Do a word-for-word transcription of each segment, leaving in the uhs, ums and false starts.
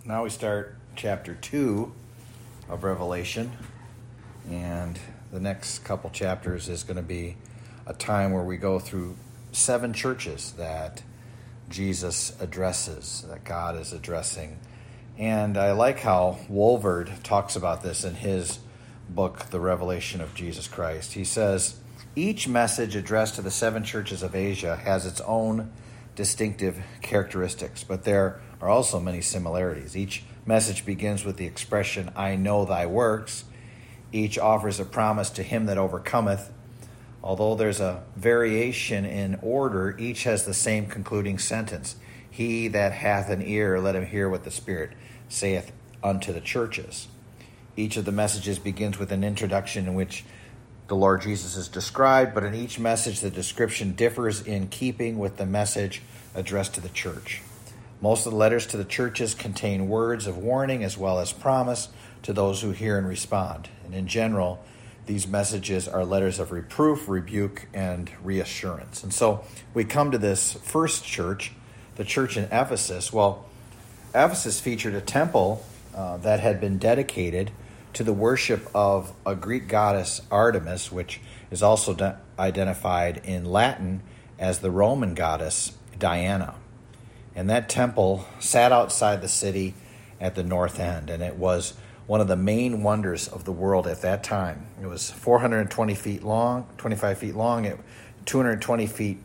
Now we start chapter two of Revelation, and the next couple chapters is going to be a time where we go through seven churches that Jesus addresses, that God is addressing. And I like how Wolverd talks about this in his book, The Revelation of Jesus Christ. He says, each message addressed to the seven churches of Asia has its own distinctive characteristics, but there are also many similarities. Each message begins with the expression, I know thy works. Each offers a promise to him that overcometh. Although there's a variation in order, each has the same concluding sentence. He that hath an ear, let him hear what the Spirit saith unto the churches. Each of the messages begins with an introduction in which the Lord Jesus is described, but in each message the description differs in keeping with the message addressed to the church. Most of the letters to the churches contain words of warning as well as promise to those who hear and respond. And in general, these messages are letters of reproof, rebuke, and reassurance. And so we come to this first church, the church in Ephesus. Well, Ephesus featured a temple uh, that had been dedicated to the worship of a Greek goddess Artemis, which is also de- identified in Latin as the Roman goddess Diana. And that temple sat outside the city at the north end, and it was one of the main wonders of the world at that time. It was four hundred twenty feet long, twenty-five feet long, it, two hundred twenty feet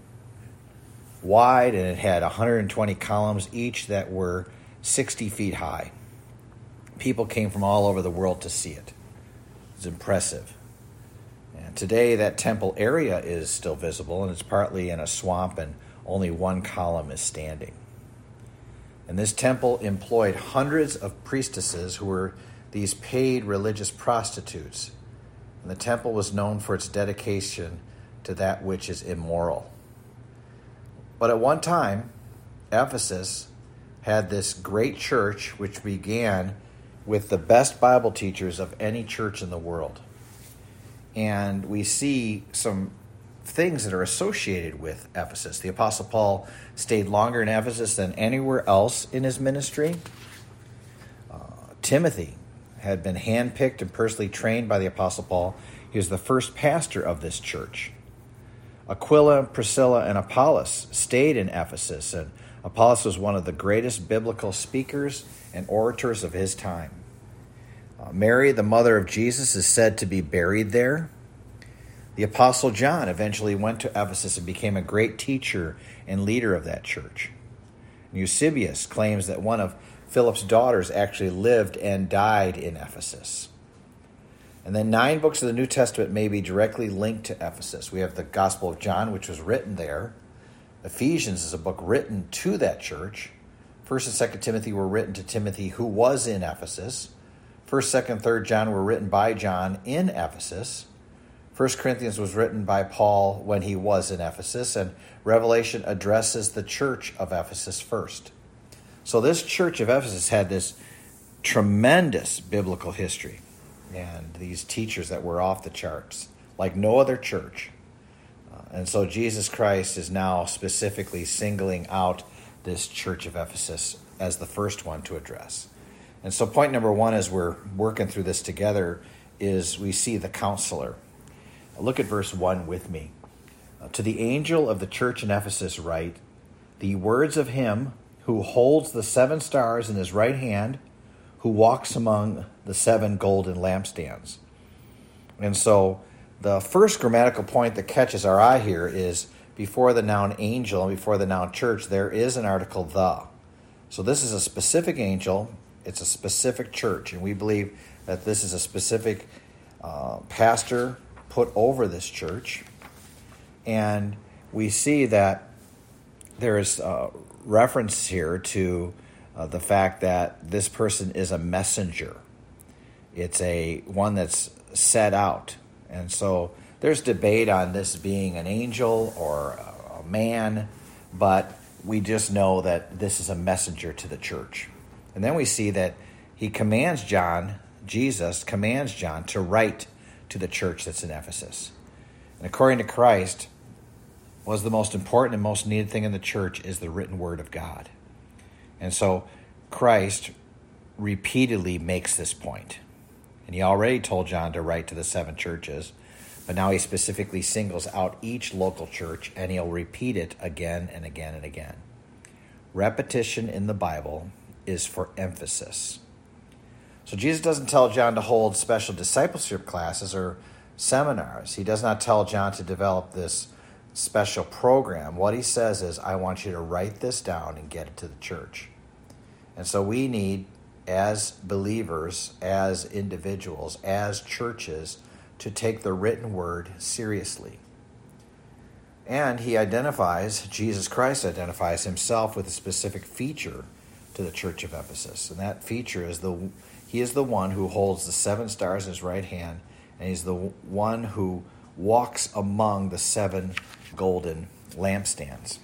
wide, and it had one hundred twenty columns each that were sixty feet high. People came from all over the world to see it. It's impressive. And today that temple area is still visible, and it's partly in a swamp, and only one column is standing. And this temple employed hundreds of priestesses who were these paid religious prostitutes. And the temple was known for its dedication to that which is immoral. But at one time, Ephesus had this great church which began with the best Bible teachers of any church in the world. And we see some things that are associated with Ephesus. The Apostle Paul stayed longer in Ephesus than anywhere else in his ministry. Uh, Timothy had been handpicked and personally trained by the Apostle Paul. He was the first pastor of this church. Aquila, Priscilla, and Apollos stayed in Ephesus, and Apollos was one of the greatest biblical speakers and orators of his time. Uh, Mary, the mother of Jesus, is said to be buried there. The Apostle John eventually went to Ephesus and became a great teacher and leader of that church. Eusebius claims that one of Philip's daughters actually lived and died in Ephesus. And then nine books of the New Testament may be directly linked to Ephesus. We have the Gospel of John, which was written there. Ephesians is a book written to that church. First and Second Timothy were written to Timothy, who was in Ephesus. First, Second, Third John were written by John in Ephesus. First Corinthians was written by Paul when he was in Ephesus, and Revelation addresses the church of Ephesus first. So this church of Ephesus had this tremendous biblical history and these teachers that were off the charts, like no other church. Uh, and so Jesus Christ is now specifically singling out this church of Ephesus as the first one to address. And so point number one, as we're working through this together, is we see the counselor. Look at verse one with me. Uh, to the angel of the church in Ephesus write, the words of him who holds the seven stars in his right hand, who walks among the seven golden lampstands. And so the first grammatical point that catches our eye here is before the noun angel and before the noun church, there is an article the. So this is a specific angel. It's a specific church. And we believe that this is a specific uh, pastor put over this church. And we see that there is uh, reference here to uh, the fact that this person is a messenger. It's a one that's set out. And so there's debate on this being an angel or a, a man, but we just know that this is a messenger to the church. And then we see that he commands John, Jesus commands John to write to the church that's in Ephesus. And according to Christ, was the most important and most needed thing in the church is the written word of God. And so Christ repeatedly makes this point. And he already told John to write to the seven churches, but now he specifically singles out each local church, and he'll repeat it again and again and again. Repetition in the Bible is for emphasis. So Jesus doesn't tell John to hold special discipleship classes or seminars. He does not tell John to develop this special program. What he says is, I want you to write this down and get it to the church. And so we need, as believers, as individuals, as churches, to take the written word seriously. And he identifies, Jesus Christ identifies himself with a specific feature to the church of Ephesus. And that feature is the he is the one who holds the seven stars in his right hand, and he's the one who walks among the seven golden lampstands.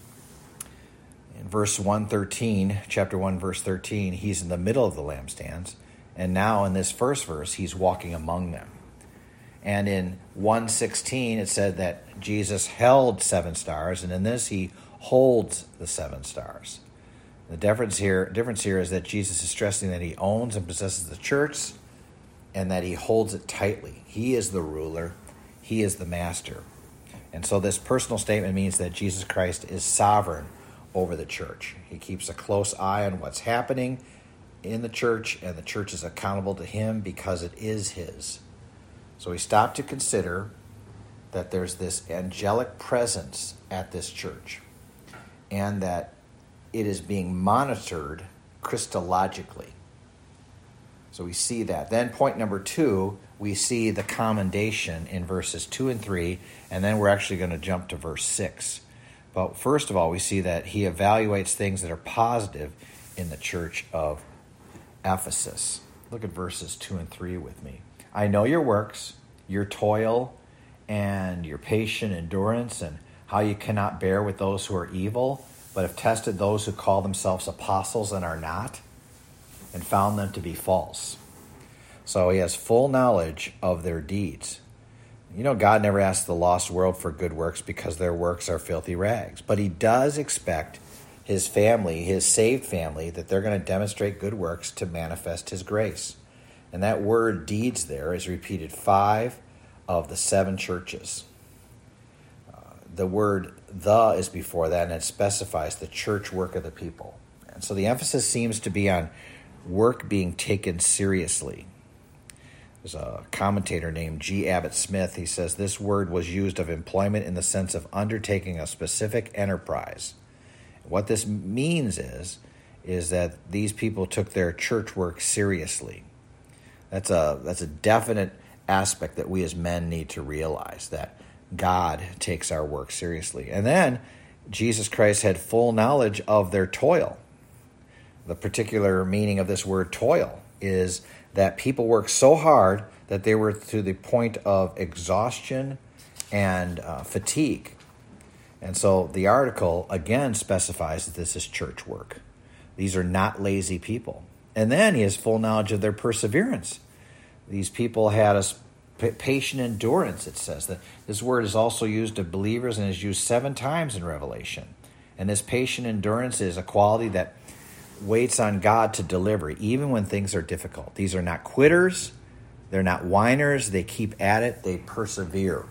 In verse one thirteen, chapter one, verse thirteen, he's in the middle of the lampstands, and now in this first verse, he's walking among them. And in one sixteen, it said that Jesus held seven stars, and in this, he holds the seven stars. The difference here, difference here is that Jesus is stressing that he owns and possesses the church, and that he holds it tightly. He is the ruler. He is the master. And so this personal statement means that Jesus Christ is sovereign over the church. He keeps a close eye on what's happening in the church, and the church is accountable to him because it is his. So we stop to consider that there's this angelic presence at this church, and that it is being monitored Christologically. So we see that. Then point number two, we see the commendation in verses two and three, and then we're actually going to jump to verse six. But first of all, we see that he evaluates things that are positive in the church of Ephesus. Look at verses two and three with me. I know your works, your toil, and your patient endurance, and how you cannot bear with those who are evil, but have tested those who call themselves apostles and are not, and found them to be false. So he has full knowledge of their deeds. You know, God never asks the lost world for good works because their works are filthy rags. But he does expect his family, his saved family, that they're going to demonstrate good works to manifest his grace. And that word deeds there is repeated five of the seven churches. Uh, the word the is before that, and it specifies the church work of the people. And so the emphasis seems to be on work being taken seriously. There's a commentator named G. Abbott Smith. He says this word was used of employment in the sense of undertaking a specific enterprise. What this means is, is that these people took their church work seriously. That's a that's a definite aspect that we as men need to realize, that God takes our work seriously. And then Jesus Christ had full knowledge of their toil. The particular meaning of this word toil is that people work so hard that they were to the point of exhaustion and uh, fatigue. And so the article again specifies that this is church work. These are not lazy people. And then he has full knowledge of their perseverance. These people had a patient endurance, it says. That this word is also used of believers and is used seven times in Revelation. And this patient endurance is a quality that waits on God to deliver, even when things are difficult. These are not quitters. They're not whiners. They keep at it. They persevere.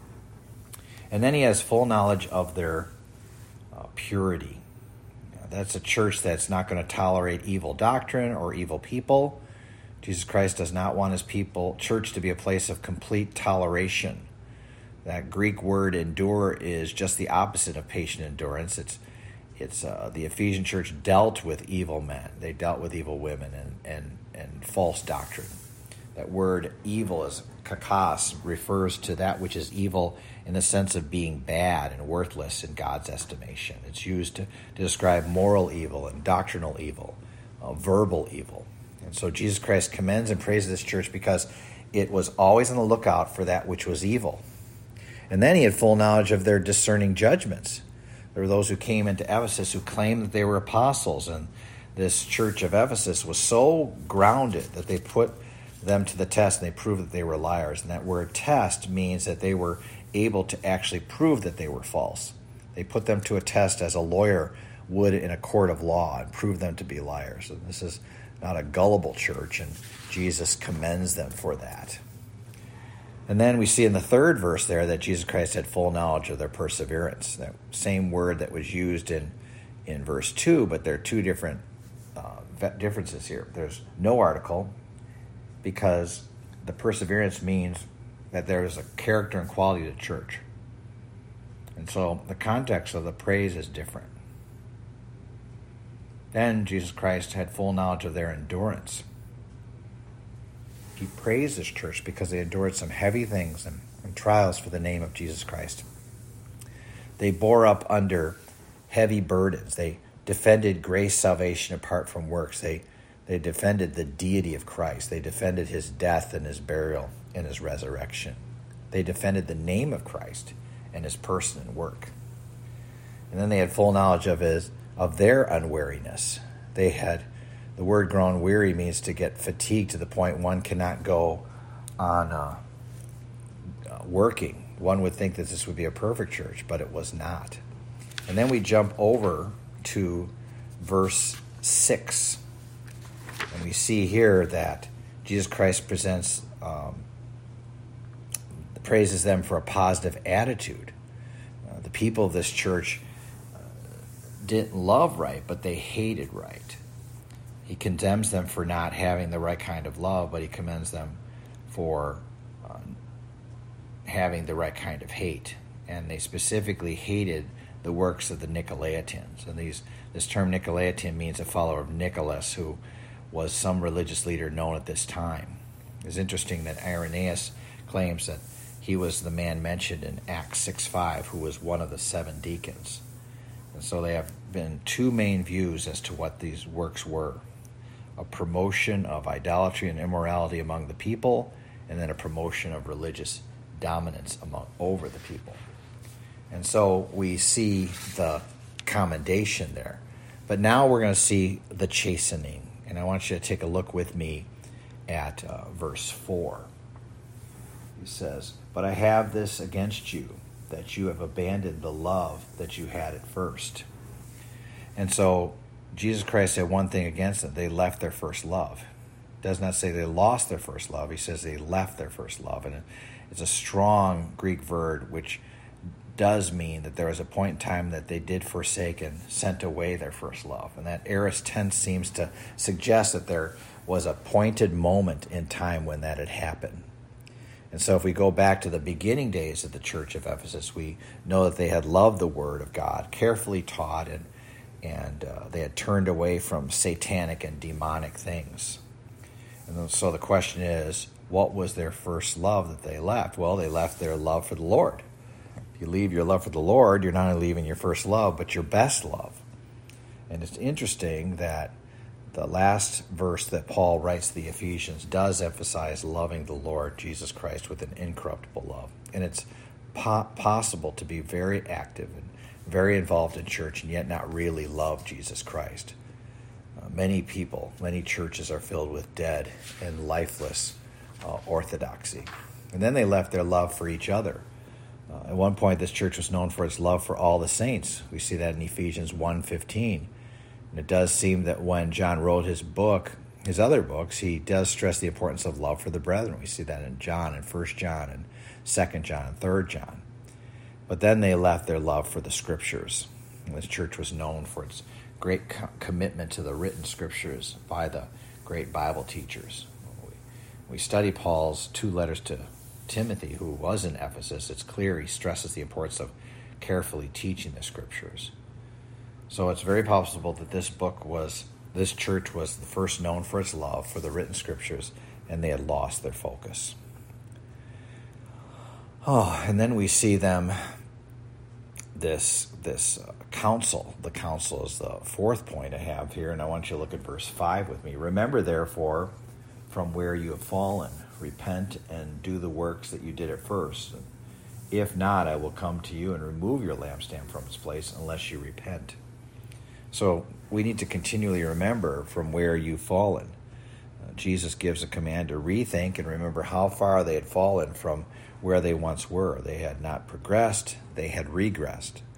And then he has full knowledge of their uh, purity. That's a church that's not going to tolerate evil doctrine or evil people. Jesus Christ does not want his people, church, to be a place of complete toleration. That Greek word endure is just the opposite of patient endurance. It's it's uh, the Ephesian church dealt with evil men. They dealt with evil women and, and, and false doctrine. That word evil is kakos, refers to that which is evil in the sense of being bad and worthless in God's estimation. It's used to, to describe moral evil and doctrinal evil, uh, verbal evil. And so Jesus Christ commends and praises this church because it was always on the lookout for that which was evil. And then he had full knowledge of their discerning judgments. There were those who came into Ephesus who claimed that they were apostles, and this church of Ephesus was so grounded that they put them to the test and they proved that they were liars. And that word test means that they were able to actually prove that they were false. They put them to a test as a lawyer would in a court of law and prove them to be liars. And this is not a gullible church, and Jesus commends them for that. And then we see in the third verse there that Jesus Christ had full knowledge of their perseverance. That same word that was used in, in verse two, but there are two different uh, differences here. There's no article because the perseverance means that there is a character and quality to the church. And so the context of the praise is different. Then Jesus Christ had full knowledge of their endurance. He praised this church because they endured some heavy things and, and trials for the name of Jesus Christ. They bore up under heavy burdens. They defended grace salvation apart from works. They, they defended the deity of Christ. They defended his death and his burial and his resurrection. They defended the name of Christ and his person and work. And then they had full knowledge of his of their unweariness. They had, the word grown weary means to get fatigued to the point one cannot go on uh, uh, working. One would think that this would be a perfect church, but it was not. And then we jump over to verse six. And we see here that Jesus Christ presents, um, praises them for a positive attitude. Uh, the people of this church didn't love right, but they hated right. He condemns them for not having the right kind of love, but he commends them for uh, having the right kind of hate. And they specifically hated the works of the Nicolaitans. And these this term Nicolaitan means a follower of Nicholas, who was some religious leader known at this time. It's interesting that Irenaeus claims that he was the man mentioned in Acts six five, who was one of the seven deacons. And so they have been two main views as to what these works were. A promotion of idolatry and immorality among the people, and then a promotion of religious dominance among over the people. And so we see the commendation there. But now we're going to see the chastening. And I want you to take a look with me at uh, verse four. He says, "But I have this against you, that you have abandoned the love that you had at first." And so Jesus Christ said one thing against them. They left their first love. It does not say they lost their first love. He says they left their first love. And it's a strong Greek verb which does mean that there was a point in time that they did forsake and sent away their first love. And that aorist tense seems to suggest that there was a pointed moment in time when that had happened. And so if we go back to the beginning days of the church of Ephesus, we know that they had loved the word of God, carefully taught, and and uh, they had turned away from satanic and demonic things. And so the question is, what was their first love that they left? Well, they left their love for the Lord. If you leave your love for the Lord, you're not only leaving your first love, but your best love. And it's interesting that the last verse that Paul writes to the Ephesians does emphasize loving the Lord Jesus Christ with an incorruptible love. And it's po- possible to be very active and very involved in church and yet not really love Jesus Christ. Uh, many people, many churches are filled with dead and lifeless uh, orthodoxy. And then they left their love for each other. Uh, at one point, this church was known for its love for all the saints. We see that in Ephesians one fifteen. And it does seem that when John wrote his book, his other books, he does stress the importance of love for the brethren. We see that in John and First John and Second John and Third John. But then they left their love for the Scriptures. And this church was known for its great co- commitment to the written Scriptures by the great Bible teachers. We, we study Paul's two letters to Timothy, who was in Ephesus. It's clear he stresses the importance of carefully teaching the Scriptures. So it's very possible that this book was, this church was the first known for its love for the written Scriptures, and they had lost their focus. Oh, and then we see them, this this uh, counsel. The counsel is the fourth point I have here, and I want you to look at verse five with me. "Remember, therefore, from where you have fallen, repent and do the works that you did at first. If not, I will come to you and remove your lampstand from its place unless you repent." So we need to continually remember from where you've fallen. Uh, Jesus gives a command to rethink and remember how far they had fallen from where they once were. They had not progressed, they had regressed.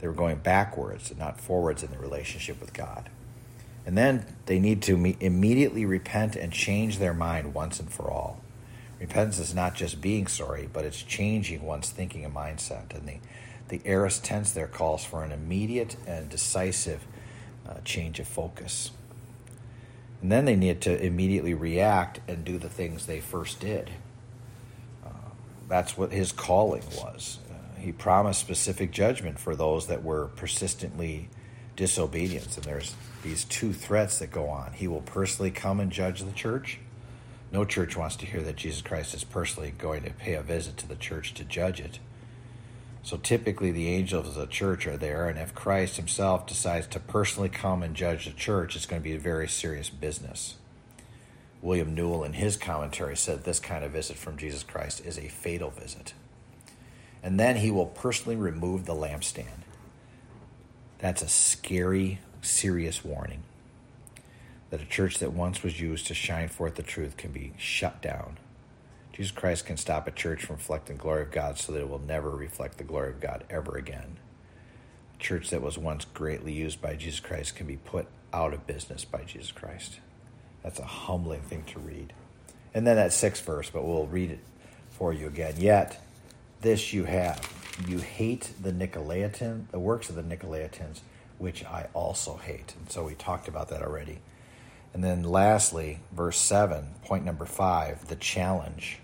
They were going backwards and not forwards in the relationship with God. And then they need to me- immediately repent and change their mind once and for all. Repentance is not just being sorry, but it's changing one's thinking and mindset. And the, the aorist tense there calls for an immediate and decisive uh, change of focus. And then they need to immediately react and do the things they first did. Uh, that's what his calling was. Uh, he promised specific judgment for those that were persistently disobedient. And there's these two threats that go on. He will personally come and judge the church. No church wants to hear that Jesus Christ is personally going to pay a visit to the church to judge it. So typically the angels of the church are there, and if Christ himself decides to personally come and judge the church, it's going to be a very serious business. William Newell in his commentary said this kind of visit from Jesus Christ is a fatal visit. And then he will personally remove the lampstand. That's a scary, serious warning that a church that once was used to shine forth the truth can be shut down. Jesus Christ can stop a church from reflecting the glory of God so that it will never reflect the glory of God ever again. A church that was once greatly used by Jesus Christ can be put out of business by Jesus Christ. That's a humbling thing to read. And then that sixth verse, but we'll read it for you again. Yet this you have. You hate the Nicolaitans, the works of the Nicolaitans, which I also hate. And so we talked about that already. And then lastly, verse seven, point number five, the challenge.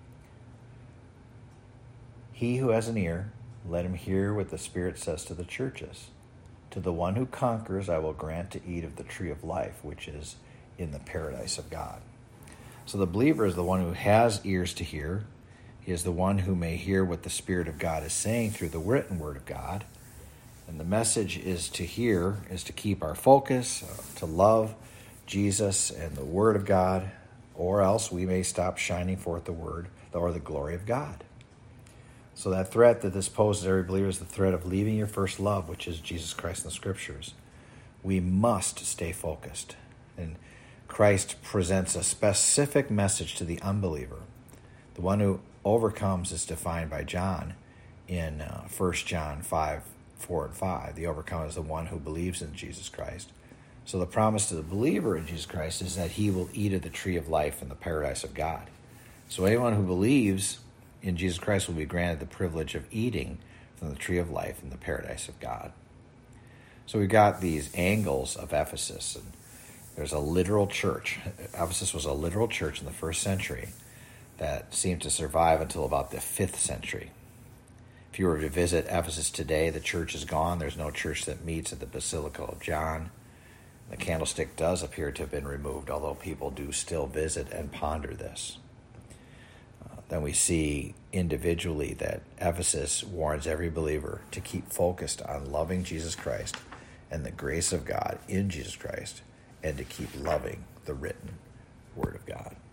He who has an ear, let him hear what the Spirit says to the churches. To the one who conquers, I will grant to eat of the tree of life, which is in the paradise of God. So the believer is the one who has ears to hear. He is the one who may hear what the Spirit of God is saying through the written word of God. And the message is to hear, is to keep our focus, uh, to love Jesus and the word of God, or else we may stop shining forth the word or the glory of God. So that threat that this poses every believer is the threat of leaving your first love, which is Jesus Christ in the Scriptures. We must stay focused. And Christ presents a specific message to the unbeliever. The one who overcomes is defined by John in uh, First John five, four and five. The overcomer is the one who believes in Jesus Christ. So the promise to the believer in Jesus Christ is that he will eat of the tree of life in the paradise of God. So anyone who believes in Jesus Christ will be granted the privilege of eating from the tree of life in the paradise of God. So we've got these angles of Ephesus. And there's a literal church. Ephesus was a literal church in the first century that seemed to survive until about the fifth century. If you were to visit Ephesus today, the church is gone. There's no church that meets at the Basilica of John. The candlestick does appear to have been removed, although people do still visit and ponder this. Uh, then we see individually that Ephesus warns every believer to keep focused on loving Jesus Christ and the grace of God in Jesus Christ, and to keep loving the written Word of God.